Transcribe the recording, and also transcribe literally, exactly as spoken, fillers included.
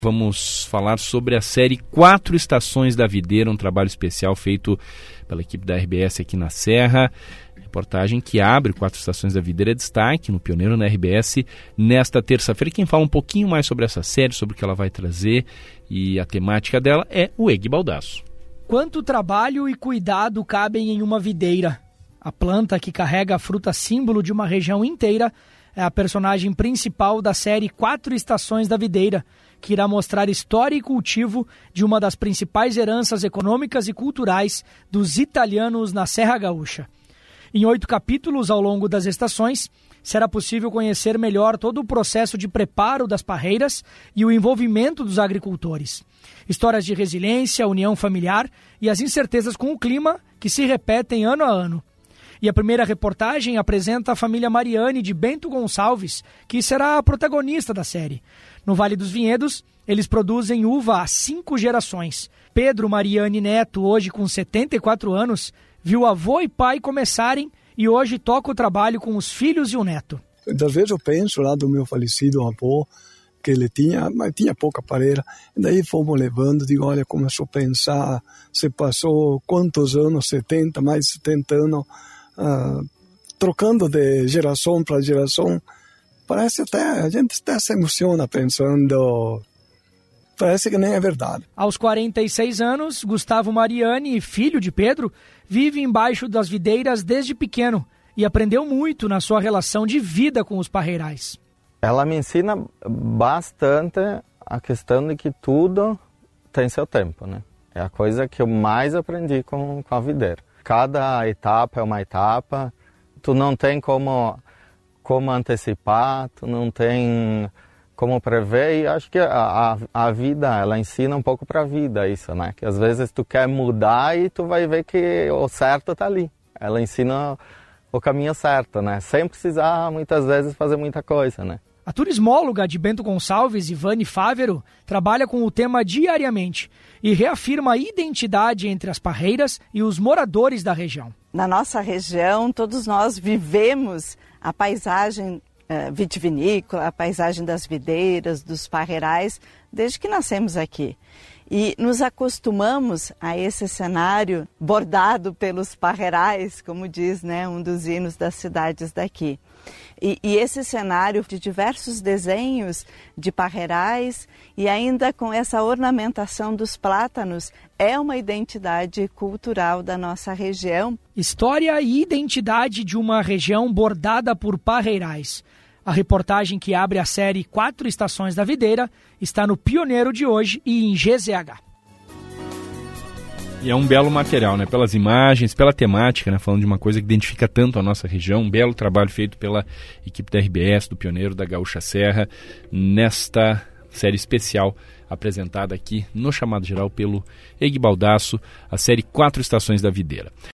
Vamos falar sobre a série Quatro Estações da Videira, um trabalho especial feito pela equipe da R B S aqui na Serra. Reportagem que abre Quatro Estações da Videira é destaque no Pioneiro na R B S nesta terça-feira. Quem fala um pouquinho mais sobre essa série, sobre o que ela vai trazer e a temática dela é o Eg Baldasso. Quanto trabalho e cuidado cabem em uma videira? A planta que carrega a fruta símbolo de uma região inteira é a personagem principal da série Quatro Estações da Videira, que irá mostrar história e cultivo de uma das principais heranças econômicas e culturais dos italianos na Serra Gaúcha. Em oito capítulos ao longo das estações, será possível conhecer melhor todo o processo de preparo das parreiras e o envolvimento dos agricultores. Histórias de resiliência, união familiar e as incertezas com o clima que se repetem ano a ano. E a primeira reportagem apresenta a família Mariani de Bento Gonçalves, que será a protagonista da série. No Vale dos Vinhedos, eles produzem uva há cinco gerações. Pedro Mariani Neto, hoje com setenta e quatro anos, viu avô e pai começarem e hoje toca o trabalho com os filhos e o neto. Muitas vezes eu penso lá do meu falecido avô, que ele tinha, mas tinha pouca parreira. E daí fomos levando, digo, olha, começou a pensar, se passou quantos anos, setenta, mais de setenta anos, uh, trocando de geração para geração. Parece até, a gente até se emociona pensando, parece que nem é verdade. Aos quarenta e seis anos, Gustavo Mariani, filho de Pedro, vive embaixo das videiras desde pequeno e aprendeu muito na sua relação de vida com os parreirais. Ela me ensina bastante a questão de que tudo tem seu tempo, né? É a coisa que eu mais aprendi com, com a videira. Cada etapa é uma etapa, tu não tem como, como antecipar, tu não tem como prever, e acho que a, a, a vida, ela ensina um pouco para a vida isso, né? Que às vezes tu quer mudar e tu vai ver que o certo tá ali. Ela ensina o caminho certo, né? Sem precisar, muitas vezes, fazer muita coisa, né? A turismóloga de Bento Gonçalves, Ivane Fávero, trabalha com o tema diariamente e reafirma a identidade entre as parreiras e os moradores da região. Na nossa região, todos nós vivemos a paisagem uh, vitivinícola, a paisagem das videiras, dos parreirais, desde que nascemos aqui. E nos acostumamos a esse cenário bordado pelos parreirais, como diz, né, um dos hinos das cidades daqui. E, e esse cenário de diversos desenhos de parreirais e ainda com essa ornamentação dos plátanos é uma identidade cultural da nossa região. História e identidade de uma região bordada por parreirais. A reportagem que abre a série Quatro Estações da Videira está no Pioneiro de hoje e em G Z H. E é um belo material, né? Pelas imagens, pela temática, né? Falando de uma coisa que identifica tanto a nossa região. Um belo trabalho feito pela equipe da R B S, do Pioneiro da Gaúcha Serra, nesta série especial apresentada aqui no Chamado Geral pelo Eg Baldasso, a série Quatro Estações da Videira.